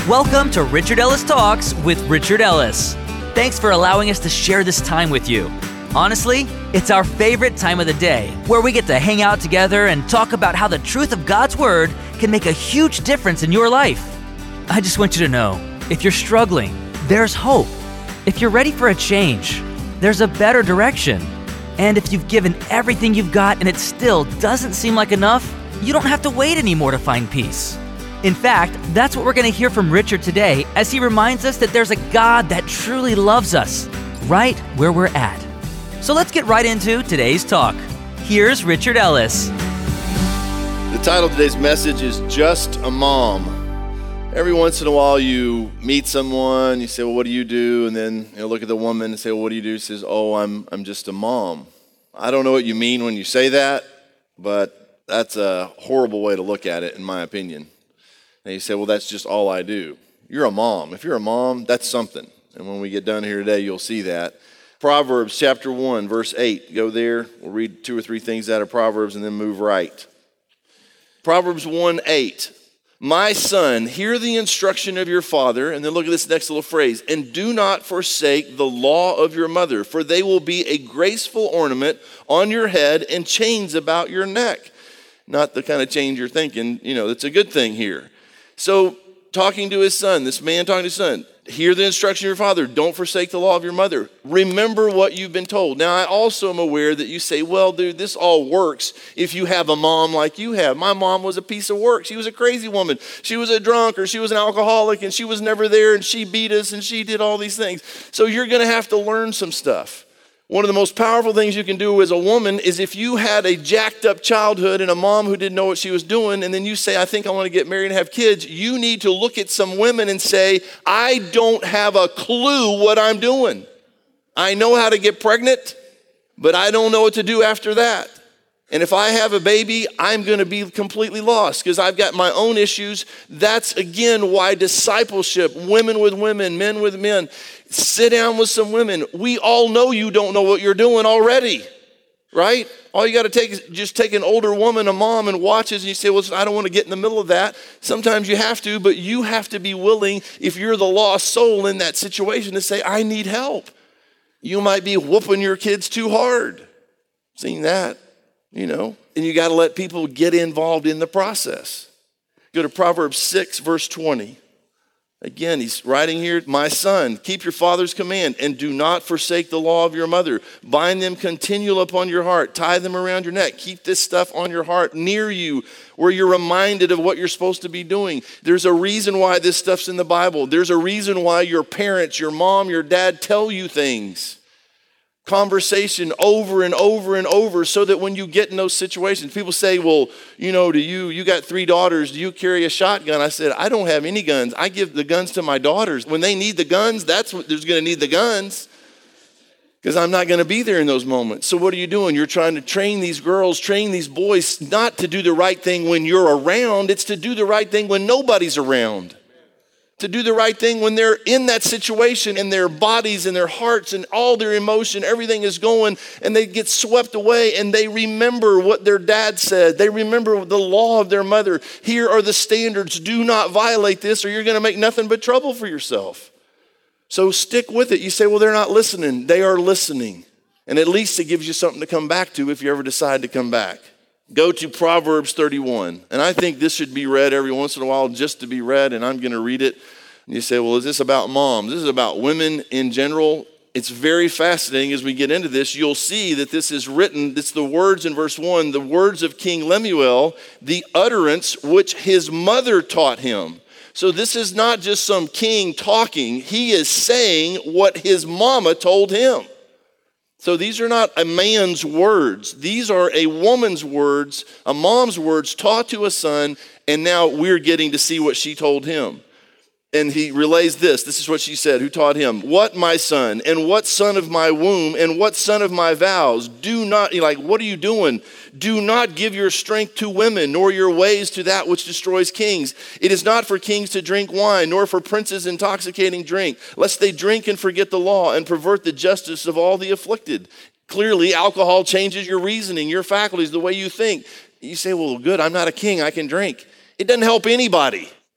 Welcome to Richard Ellis Talks with Richard Ellis. Thanks for allowing us to share this time with you. Honestly, it's our favorite time of the day, where we get to hang out together and talk about how the truth of God's Word can make a huge difference in your life. I just want you to know, if you're struggling, there's hope. If you're ready for a change, there's a better direction. And if you've given everything you've got and it still doesn't seem like enough, you don't have to wait anymore to find peace. In fact, that's what we're going to hear from Richard today as he reminds us that there's a God that truly loves us, right where we're at. So let's get right into today's talk. Here's Richard Ellis. The title of today's message is Just a Mom. Every once in a while you meet someone, you say, well, what do you do? And then look at the woman and say, well, what do you do? She says, oh, I'm just a mom. I don't know what you mean when you say that, but that's a horrible way to look at it, in my opinion. And you say, well, that's just all I do. You're a mom. If you're a mom, that's something. And when we get done here today, you'll see that. Proverbs chapter 1, verse 8. Go there. We'll read 2 or 3 things out of Proverbs and then move right. Proverbs 1:8. My son, hear the instruction of your father. And then look at this next little phrase. And do not forsake the law of your mother, for they will be a graceful ornament on your head and chains about your neck. Not the kind of change you're thinking, that's a good thing here. So, talking to his son, this man talking to his son, hear the instruction of your father. Don't forsake the law of your mother. Remember what you've been told. Now, I also am aware that you say, well, dude, this all works if you have a mom like you have. My mom was a piece of work. She was a crazy woman. She was a drunk or she was an alcoholic and she was never there and she beat us and she did all these things. So you're going to have to learn some stuff. One of the most powerful things you can do as a woman is if you had a jacked up childhood and a mom who didn't know what she was doing, and then you say, I think I want to get married and have kids, you need to look at some women and say, I don't have a clue what I'm doing. I know how to get pregnant, but I don't know what to do after that. And if I have a baby, I'm going to be completely lost because I've got my own issues. That's, again, why discipleship, women with women, men with men, sit down with some women. We all know you don't know what you're doing already, right? All you got to take is just take an older woman, a mom, and watches, and you say, well, I don't want to get in the middle of that. Sometimes you have to, but you have to be willing, if you're the lost soul in that situation, to say, I need help. You might be whooping your kids too hard. Seen that. And you got to let people get involved in the process. Go to Proverbs 6, verse 20. Again, he's writing here, my son, keep your father's command and do not forsake the law of your mother. Bind them continual upon your heart. Tie them around your neck. Keep this stuff on your heart near you where you're reminded of what you're supposed to be doing. There's a reason why this stuff's in the Bible. There's a reason why your parents, your mom, your dad tell you things. Conversation over and over and over so that when you get in those situations, people say, well, you got 3 daughters, do you carry a shotgun? I said, I don't have any guns. I give the guns to my daughters. When they need the guns, that's what there's going to need the guns because I'm not going to be there in those moments. So what are you doing? You're trying to train these girls, train these boys not to do the right thing when you're around. It's to do the right thing when nobody's around. To do the right thing when they're in that situation and their bodies and their hearts and all their emotion, everything is going and they get swept away and they remember what their dad said. They remember the law of their mother. Here are the standards. Do not violate this or you're going to make nothing but trouble for yourself. So stick with it. You say, well, they're not listening. They are listening. And at least it gives you something to come back to if you ever decide to come back. Go to Proverbs 31. And I think this should be read every once in a while just to be read, and I'm going to read it. And you say, well, is this about moms? This is about women in general. It's very fascinating as we get into this. You'll see that this is written, it's the words in verse 1, the words of King Lemuel, the utterance which his mother taught him. So this is not just some king talking. He is saying what his mama told him. So these are not a man's words. These are a woman's words, a mom's words taught to a son, and now we're getting to see what she told him. And he relays this. This is what she said, who taught him. What, my son, and what son of my womb, and what son of my vows? Do not, what are you doing? Do not give your strength to women, nor your ways to that which destroys kings. It is not for kings to drink wine, nor for princes intoxicating drink, lest they drink and forget the law and pervert the justice of all the afflicted. Clearly, alcohol changes your reasoning, your faculties, the way you think. You say, well, good, I'm not a king, I can drink. It doesn't help anybody.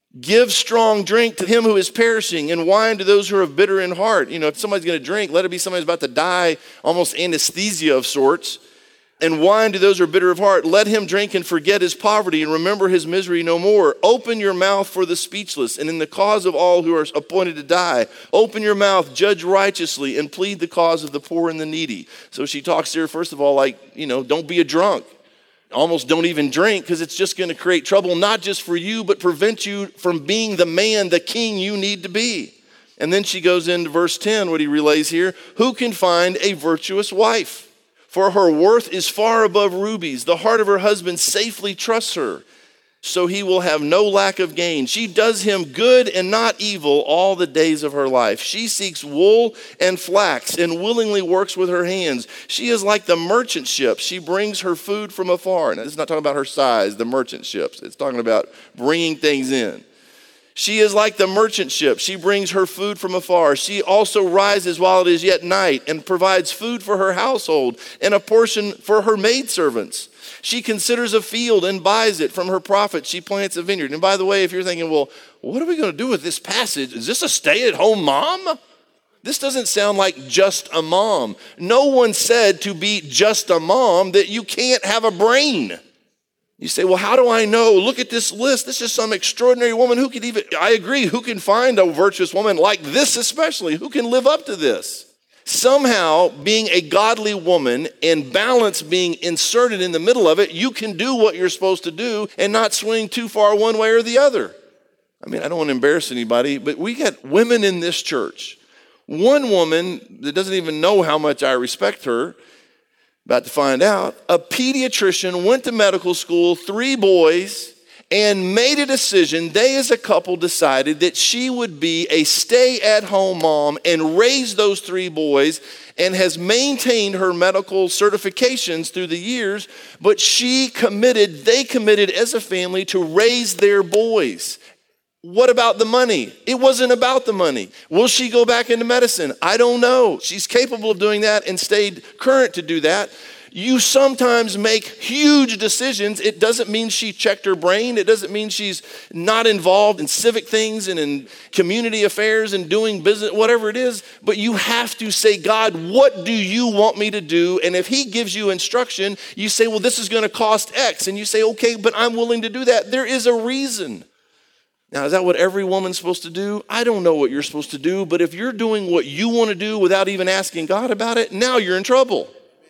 Give strong drink to him who is perishing, and wine to those who are bitter in heart. If somebody's going to drink, let it be somebody who's about to die, almost anesthesia of sorts. And wine to those who are bitter of heart. Let him drink and forget his poverty and remember his misery no more. Open your mouth for the speechless, and in the cause of all who are appointed to die. Open your mouth, judge righteously, and plead the cause of the poor and the needy. So she talks here, first of all, don't be a drunk. Almost don't even drink, because it's just going to create trouble, not just for you, but prevent you from being the man, the king you need to be. And then she goes into verse 10, what he relays here. Who can find a virtuous wife? For her worth is far above rubies. The heart of her husband safely trusts her, so he will have no lack of gain. She does him good and not evil all the days of her life. She seeks wool and flax and willingly works with her hands. She is like the merchant ships. She brings her food from afar. Now, this is not talking about her size, the merchant ships. It's talking about bringing things in. She is like the merchant ship. She brings her food from afar. She also rises while it is yet night and provides food for her household and a portion for her maidservants. She considers a field and buys it. From her profit, she plants a vineyard. And by the way, if you're thinking, well, what are we going to do with this passage? Is this a stay-at-home mom? This doesn't sound like just a mom. No one said to be just a mom that you can't have a brain. You say, well, how do I know? Look at this list. This is some extraordinary woman who could I agree, who can find a virtuous woman like this especially? Who can live up to this? Somehow, being a godly woman and balance being inserted in the middle of it, you can do what you're supposed to do and not swing too far one way or the other. I don't want to embarrass anybody, but we got women in this church. One woman that doesn't even know how much I respect her, about to find out, a pediatrician, went to medical school, 3 boys, and made a decision. They as a couple decided that she would be a stay-at-home mom and raise those 3 boys, and has maintained her medical certifications through the years, but they committed as a family to raise their boys. What about the money? It wasn't about the money. Will she go back into medicine? I don't know. She's capable of doing that and stayed current to do that. You sometimes make huge decisions. It doesn't mean she checked her brain. It doesn't mean she's not involved in civic things and in community affairs and doing business, whatever it is. But you have to say, God, what do you want me to do? And if he gives you instruction, you say, well, this is going to cost X. And you say, okay, but I'm willing to do that. There is a reason. Now, is that what every woman's supposed to do? I don't know what you're supposed to do, but if you're doing what you want to do without even asking God about it, now you're in trouble.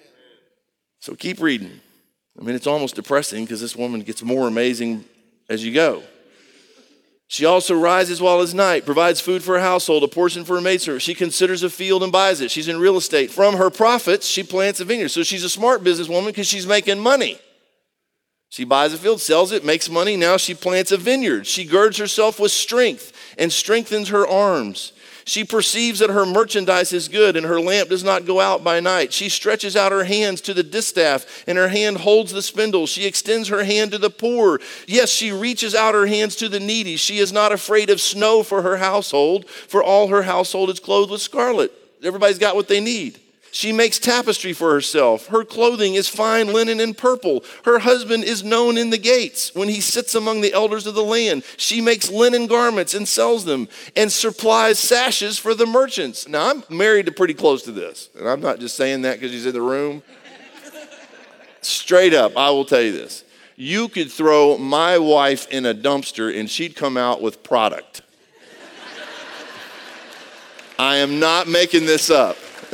So keep reading. It's almost depressing because this woman gets more amazing as you go. She also rises while it's night, provides food for her household, a portion for her maidservant. She considers a field and buys it. She's in real estate. From her profits, she plants a vineyard. So she's a smart businesswoman because she's making money. She buys a field, sells it, makes money. Now she plants a vineyard. She girds herself with strength and strengthens her arms. She perceives that her merchandise is good and her lamp does not go out by night. She stretches out her hands to the distaff and her hand holds the spindle. She extends her hand to the poor. Yes, she reaches out her hands to the needy. She is not afraid of snow for her household, for all her household is clothed with scarlet. Everybody's got what they need. She makes tapestry for herself. Her clothing is fine linen and purple. Her husband is known in the gates when he sits among the elders of the land. She makes linen garments and sells them and supplies sashes for the merchants. Now, I'm married to pretty close to this. And I'm not just saying that because he's in the room. Straight up, I will tell you this. You could throw my wife in a dumpster and she'd come out with product. I am not making this up.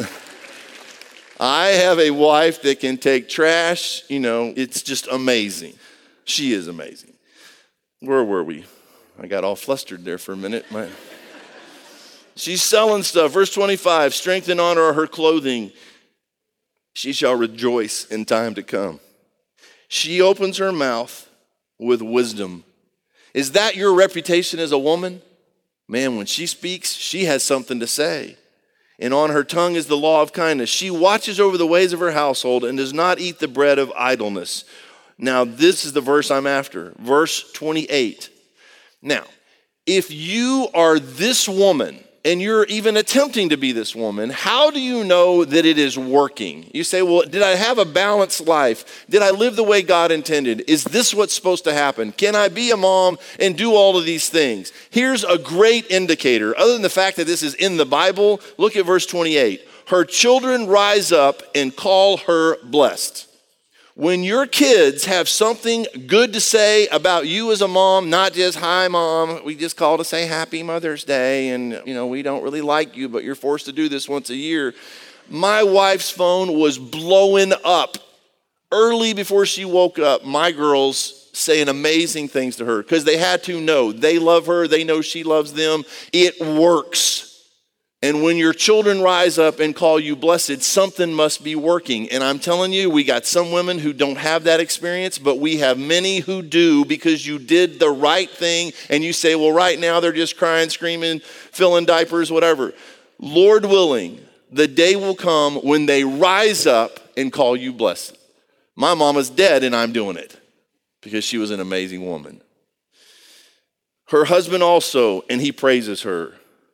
I have a wife that can take trash, it's just amazing. She is amazing. Where were we? I got all flustered there for a minute. She's selling stuff. Verse 25, strength and honor are her clothing. She shall rejoice in time to come. She opens her mouth with wisdom. Is that your reputation as a woman? Man, when she speaks, she has something to say. And on her tongue is the law of kindness. She watches over the ways of her household and does not eat the bread of idleness. Now, this is the verse I'm after. Verse 28. Now, if you are this woman and you're even attempting to be this woman, how do you know that it is working? You say, well, did I have a balanced life? Did I live the way God intended? Is this what's supposed to happen? Can I be a mom and do all of these things? Here's a great indicator. Other than the fact that this is in the Bible, look at verse 28. Her children rise up and call her blessed. When your kids have something good to say about you as a mom, not just, hi, mom, we just call to say happy Mother's Day, and, we don't really like you, but you're forced to do this once a year. My wife's phone was blowing up. Early before she woke up, my girls saying amazing things to her because they had to know. They love her. They know she loves them. It works. And when your children rise up and call you blessed, something must be working. And I'm telling you, we got some women who don't have that experience, but we have many who do because you did the right thing. And you say, well, right now they're just crying, screaming, filling diapers, whatever. Lord willing, the day will come when they rise up and call you blessed. My mama's dead and I'm doing it because she was an amazing woman. Her husband also, and he praises her.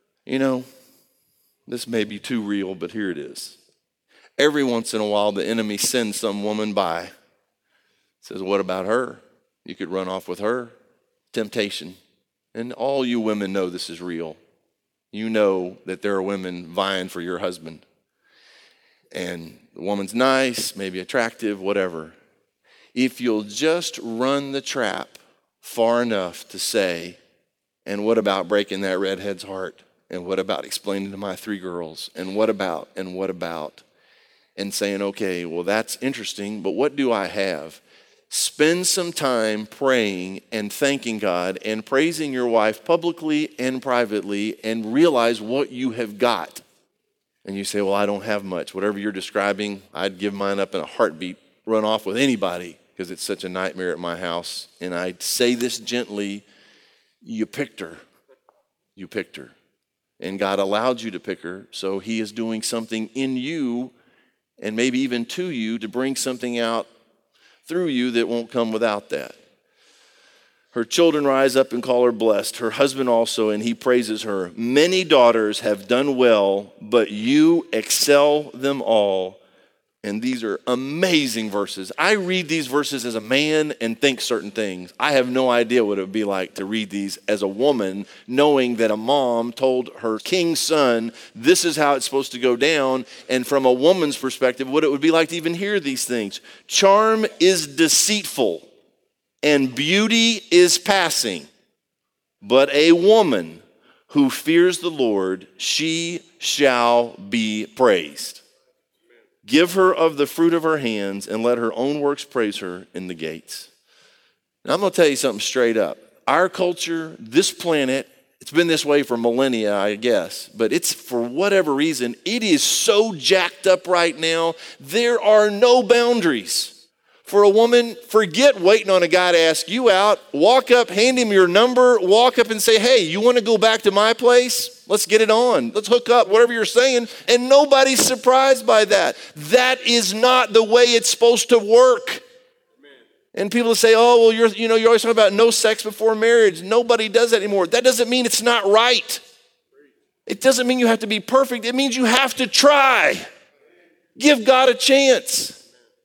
This may be too real, but here it is. Every once in a while, the enemy sends some woman by. Says, what about her? You could run off with her. Temptation. And all you women know this is real. You know that there are women vying for your husband. And the woman's nice, maybe attractive, whatever. If you'll just run the trap far enough to say, and what about breaking that redhead's heart? And what about explaining to my 3 girls? And what about? And saying, okay, well, that's interesting, but what do I have? Spend some time praying and thanking God and praising your wife publicly and privately and realize what you have got. And you say, well, I don't have much. Whatever you're describing, I'd give mine up in a heartbeat, run off with anybody because it's such a nightmare at my house. And I say this gently, you picked her. You picked her. And God allowed you to pick her, so he is doing something in you and maybe even to you to bring something out through you that won't come without that. Her children rise up and call her blessed. Her husband also, and he praises her. Many daughters have done well, but you excel them all. And these are amazing verses. I read these verses as a man and think certain things. I have no idea what it would be like to read these as a woman, knowing that a mom told her king's son, this is how it's supposed to go down. And from a woman's perspective, what it would be like to even hear these things. Charm is deceitful and beauty is passing. But a woman who fears the Lord, she shall be praised. Give her of the fruit of her hands, and let her own works praise her in the gates. Now, I'm going to tell you something straight up. Our culture, this planet, it's been this way for millennia, I guess, but it's for whatever reason, it is so jacked up right now, there are no boundaries. For a woman, forget waiting on a guy to ask you out. Walk up, hand him your number, walk up and say, hey, you want to go back to my place? Let's get it on. Let's hook up, whatever you're saying. And nobody's surprised by that. That is not the way it's supposed to work. And people say, oh, well, you're always talking about no sex before marriage. Nobody does that anymore. That doesn't mean it's not right. It doesn't mean you have to be perfect. It means you have to try. Give God a chance.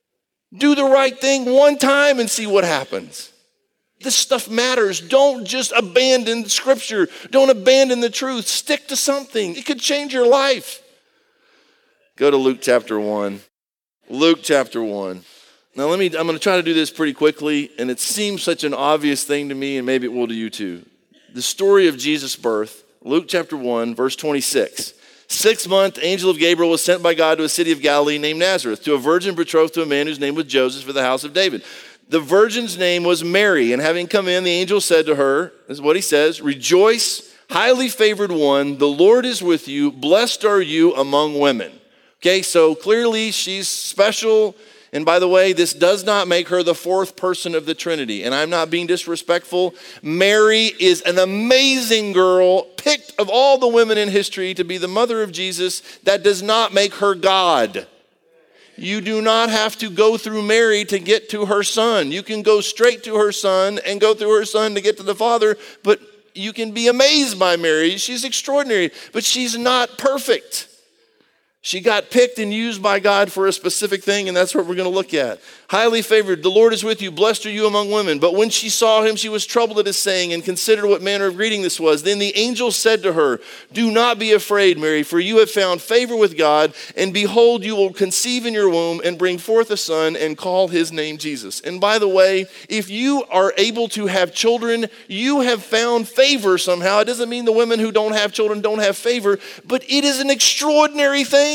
Do the right thing one time and see what happens. This stuff matters. Don't just abandon Scripture. Don't abandon the truth. Stick to something. It could change your life. Go to Luke chapter 1. Luke chapter 1. Now I'm going to try to do this pretty quickly, and it seems such an obvious thing to me, and maybe it will to you too. The story of Jesus' birth, Luke chapter 1, verse 26. 6 month, angel of Gabriel was sent by God to a city of Galilee named Nazareth, to a virgin betrothed to a man whose name was Joseph, for the house of David. The virgin's name was Mary, and having come in, the angel said to her, this is what he says, rejoice, highly favored one, the Lord is with you, blessed are you among women. Okay, so clearly she's special. And by the way, this does not make her the 4th person of the Trinity. And I'm not being disrespectful. Mary is an amazing girl, picked of all the women in history to be the mother of Jesus. That does not make her God. You do not have to go through Mary to get to her son. You can go straight to her son and go through her son to get to the Father, but you can be amazed by Mary. She's extraordinary, but she's not perfect. She got picked and used by God for a specific thing, and that's what we're going to look at. Highly favored, the Lord is with you, blessed are you among women. But when she saw him, she was troubled at his saying and considered what manner of greeting this was. Then the angel said to her, do not be afraid, Mary, for you have found favor with God, and behold, you will conceive in your womb and bring forth a son and call his name Jesus. And by the way, if you are able to have children, you have found favor somehow. It doesn't mean the women who don't have children don't have favor, but it is an extraordinary thing.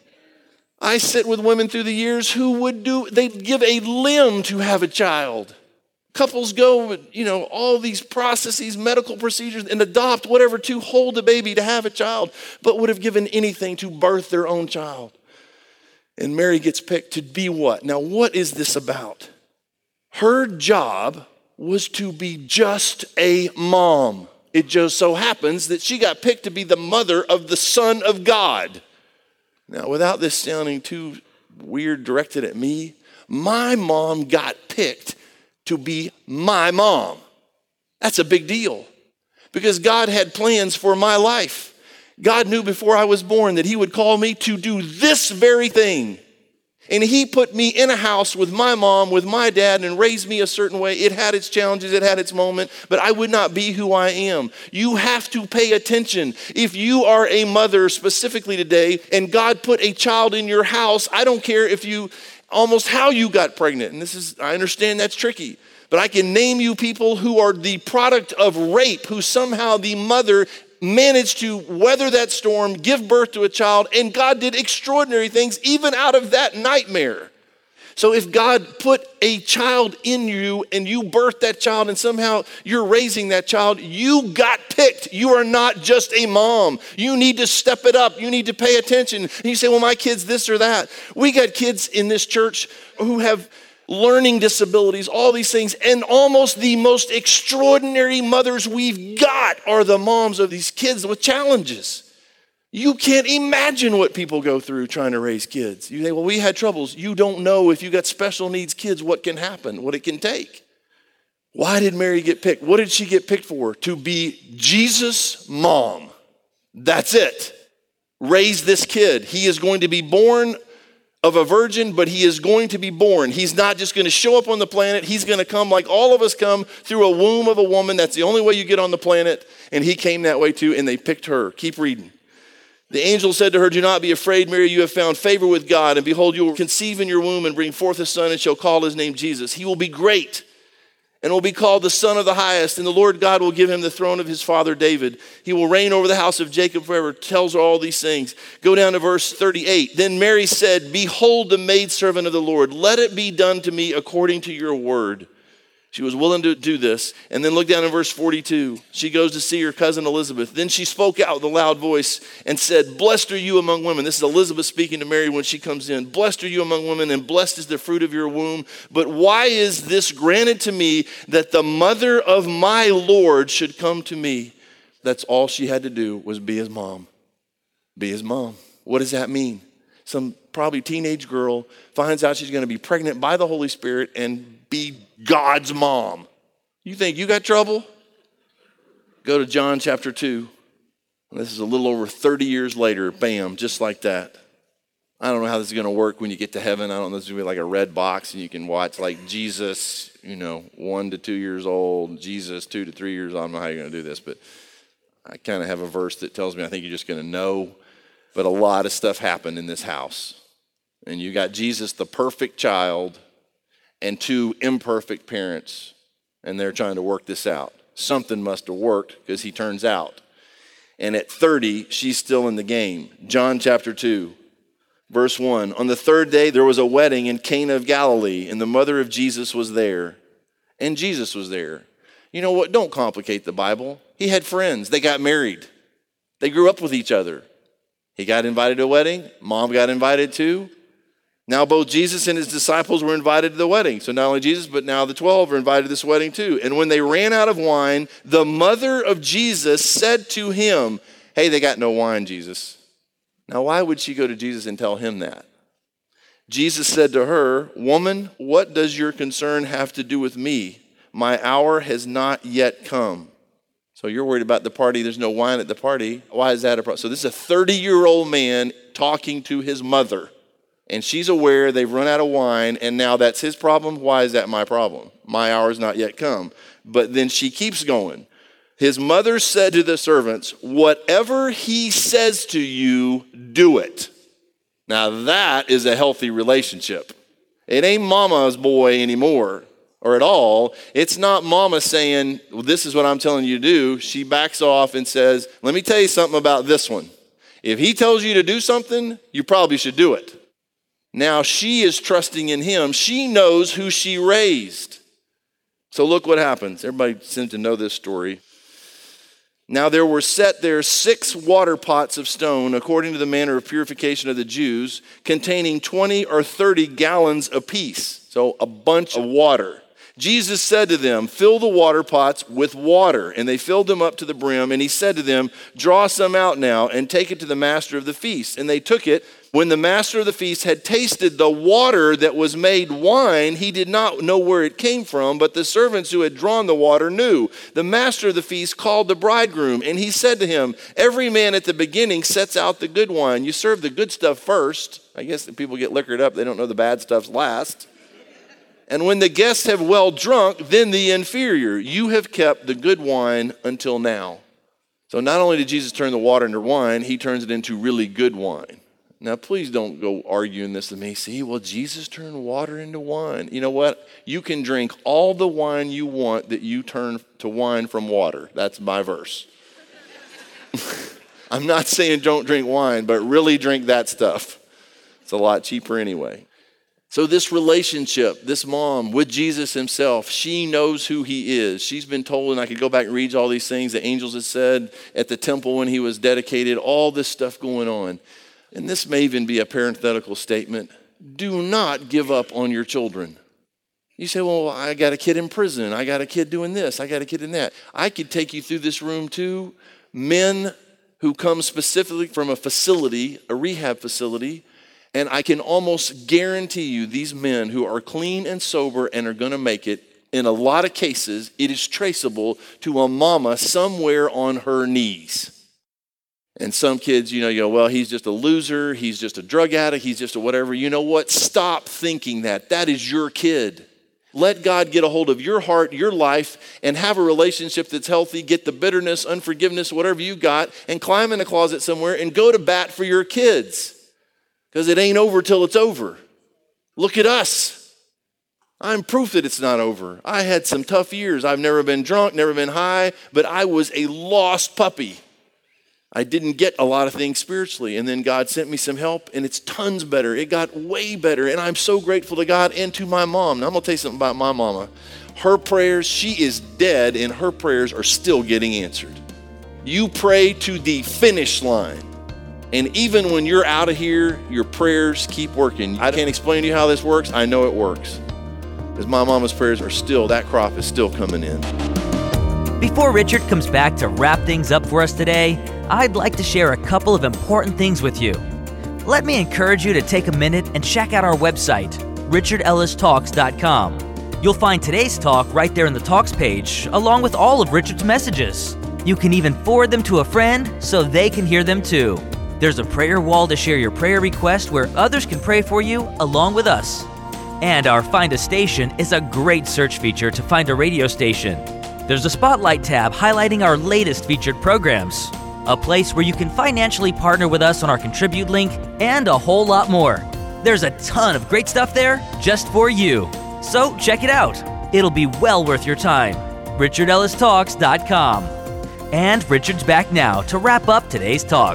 I sit with women through the years who they'd give a limb to have a child. Couples go, all these processes, medical procedures, and adopt whatever to hold a baby, to have a child, but would have given anything to birth their own child. And Mary gets picked to be what? Now, what is this about? Her job was to be just a mom. It just so happens that she got picked to be the mother of the Son of God. Now, without this sounding too weird directed at me, my mom got picked to be my mom. That's a big deal because God had plans for my life. God knew before I was born that he would call me to do this very thing. And he put me in a house with my mom, with my dad, and raised me a certain way. It had its challenges, it had its moment, but I would not be who I am. You have to pay attention. If you are a mother specifically today, and God put a child in your house, I don't care almost how you got pregnant. And I understand that's tricky. But I can name you people who are the product of rape, who somehow the mother managed to weather that storm, give birth to a child, and God did extraordinary things even out of that nightmare. So if God put a child in you and you birthed that child and somehow you're raising that child, you got picked. You are not just a mom. You need to step it up. You need to pay attention. And you say, well, my kid's this or that. We got kids in this church who have learning disabilities, all these things, and almost the most extraordinary mothers we've got are the moms of these kids with challenges. You can't imagine what people go through trying to raise kids. You say, well, we had troubles. You don't know if you got special needs kids, what can happen, what it can take. Why did Mary get picked? What did she get picked for? To be Jesus' mom. That's it. Raise this kid. He is going to be born of a virgin, but he is going to be born. He's not just going to show up on the planet. He's going to come like all of us come through a womb of a woman. That's the only way you get on the planet. And he came that way too, and they picked her. Keep reading. The angel said to her, do not be afraid, Mary, you have found favor with God. And behold, you will conceive in your womb and bring forth a son and shall call his name Jesus. He will be great and will be called the Son of the Highest. And the Lord God will give him the throne of his father David. He will reign over the house of Jacob forever. Tells her all these things. Go down to verse 38. Then Mary said, behold the maidservant of the Lord. Let it be done to me according to your word. She was willing to do this. And then look down in verse 42. She goes to see her cousin Elizabeth. Then she spoke out with a loud voice and said, blessed are you among women. This is Elizabeth speaking to Mary when she comes in. Blessed are you among women, and blessed is the fruit of your womb. But why is this granted to me, that the mother of my Lord should come to me? That's all she had to do, was be his mom. Be his mom. What does that mean? Some probably teenage girl finds out she's going to be pregnant by the Holy Spirit and be God's mom. You think you got trouble? Go to John chapter 2. This is a little over 30 years later. Bam, just like that. I don't know how this is going to work when you get to heaven. I don't know if this is going to be like a red box and you can watch like Jesus, 1 to 2 years old, Jesus 2 to 3 years old. I don't know how you're going to do this, but I kind of have a verse that tells me I think you're just going to know. But a lot of stuff happened in this house. And you got Jesus, the perfect child, and two imperfect parents, and they're trying to work this out. Something must have worked because he turns out. And at 30, she's still in the game. John chapter 2, verse 1. On the third day, there was a wedding in Cana of Galilee, and the mother of Jesus was there. And Jesus was there. You know what? Don't complicate the Bible. He had friends. They got married. They grew up with each other. He got invited to a wedding. Mom got invited too. Now both Jesus and his disciples were invited to the wedding. So not only Jesus, but now the 12 are invited to this wedding too. And when they ran out of wine, the mother of Jesus said to him, hey, they got no wine, Jesus. Now why would she go to Jesus and tell him that? Jesus said to her, woman, what does your concern have to do with me? My hour has not yet come. So you're worried about the party. There's no wine at the party. Why is that a problem? So this is a 30-year-old man talking to his mother. And she's aware they've run out of wine, and now that's his problem. Why is that my problem? My hour's not yet come. But then she keeps going. His mother said to the servants, whatever he says to you, do it. Now that is a healthy relationship. It ain't mama's boy anymore, or at all. It's not mama saying, well, this is what I'm telling you to do. She backs off and says, let me tell you something about this one. If he tells you to do something, you probably should do it. Now she is trusting in him. She knows who she raised. So look what happens. Everybody seems to know this story. Now there were set there 6 water pots of stone, according to the manner of purification of the Jews, containing 20 or 30 gallons apiece. So a bunch of water. Jesus said to them, fill the water pots with water. And they filled them up to the brim. And he said to them, draw some out now and take it to the master of the feast. And they took it. When the master of the feast had tasted the water that was made wine, he did not know where it came from, but the servants who had drawn the water knew. The master of the feast called the bridegroom, and he said to him, every man at the beginning sets out the good wine. You serve the good stuff first. I guess the people get liquored up. They don't know the bad stuff's last. And when the guests have well drunk, then the inferior. You have kept the good wine until now. So not only did Jesus turn the water into wine, he turns it into really good wine. Now, please don't go arguing this with me. See, well, Jesus turned water into wine. You know what? You can drink all the wine you want that you turn to wine from water. That's my verse. I'm not saying don't drink wine, but really drink that stuff. It's a lot cheaper anyway. So this relationship, this mom with Jesus himself, she knows who he is. She's been told, and I could go back and read all these things the angels had said at the temple when he was dedicated, all this stuff going on. And this may even be a parenthetical statement. Do not give up on your children. You say, well, I got a kid in prison. I got a kid doing this. I got a kid in that. I could take you through this room too. Men who come specifically from a facility, a rehab facility, and I can almost guarantee you these men who are clean and sober and are going to make it, in a lot of cases, it is traceable to a mama somewhere on her knees. And some kids, you go, well, he's just a loser. He's just a drug addict. He's just a whatever. You know what? Stop thinking that. That is your kid. Let God get a hold of your heart, your life, and have a relationship that's healthy. Get the bitterness, unforgiveness, whatever you got, and climb in a closet somewhere and go to bat for your kids. Because it ain't over till it's over. Look at us. I'm proof that it's not over. I had some tough years. I've never been drunk, never been high, but I was a lost puppy. I didn't get a lot of things spiritually, and then God sent me some help, and it's tons better. It got way better, and I'm so grateful to God and to my mom. Now, I'm going to tell you something about my mama. Her prayers, she is dead, and her prayers are still getting answered. You pray to the finish line, and even when you're out of here, your prayers keep working. I can't explain to you how this works. I know it works, because my mama's prayers are still, that crop is still coming in. Before Richard comes back to wrap things up for us today, I'd like to share a couple of important things with you. Let me encourage you to take a minute and check out our website, richardellistalks.com. You'll find today's talk right there in the Talks page, along with all of Richard's messages. You can even forward them to a friend so they can hear them too. There's a prayer wall to share your prayer request where others can pray for you along with us. And our Find a Station is a great search feature to find a radio station. There's a Spotlight tab highlighting our latest featured programs, a place where you can financially partner with us on our Contribute link, and a whole lot more. There's a ton of great stuff there just for you. So check it out. It'll be well worth your time. richardellistalks.com. And Richard's back now to wrap up today's talk.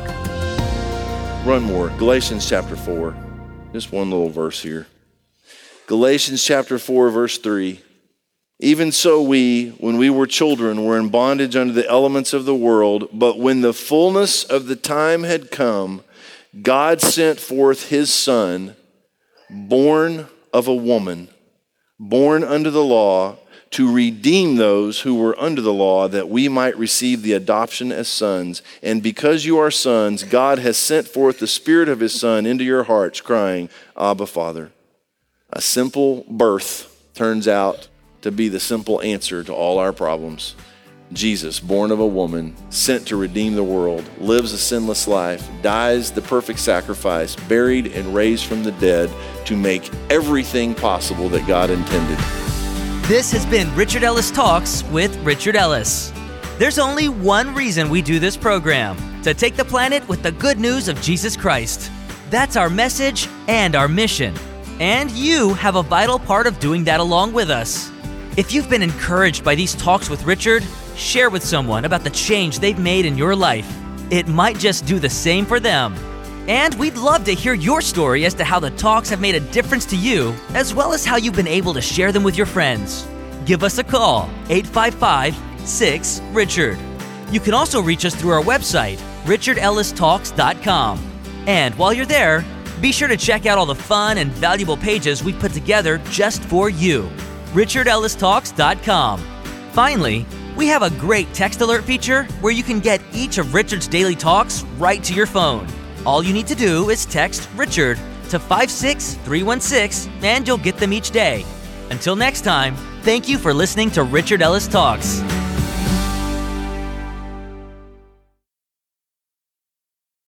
Run more. Galatians chapter 4. Just one little verse here. Galatians chapter 4, verse 3. Even so we, when we were children, were in bondage under the elements of the world, but when the fullness of the time had come, God sent forth his Son, born of a woman, born under the law, to redeem those who were under the law, that we might receive the adoption as sons. And because you are sons, God has sent forth the Spirit of his Son into your hearts, crying, Abba, Father. A simple birth turns out to be the simple answer to all our problems. Jesus, born of a woman, sent to redeem the world, lives a sinless life, dies the perfect sacrifice, buried and raised from the dead to make everything possible that God intended. This has been Richard Ellis Talks with Richard Ellis. There's only one reason we do this program: to take the planet with the good news of Jesus Christ. That's our message and our mission. And you have a vital part of doing that along with us. If you've been encouraged by these talks with Richard, share with someone about the change they've made in your life. It might just do the same for them. And we'd love to hear your story as to how the talks have made a difference to you, as well as how you've been able to share them with your friends. Give us a call, 855-6-RICHARD. You can also reach us through our website, richardellistalks.com. And while you're there, be sure to check out all the fun and valuable pages we put together just for you, richardellistalks.com. Finally, we have a great text alert feature where you can get each of Richard's daily talks right to your phone. All you need to do is text Richard to 56316 and you'll get them each day. Until next time, thank you for listening to Richard Ellis Talks.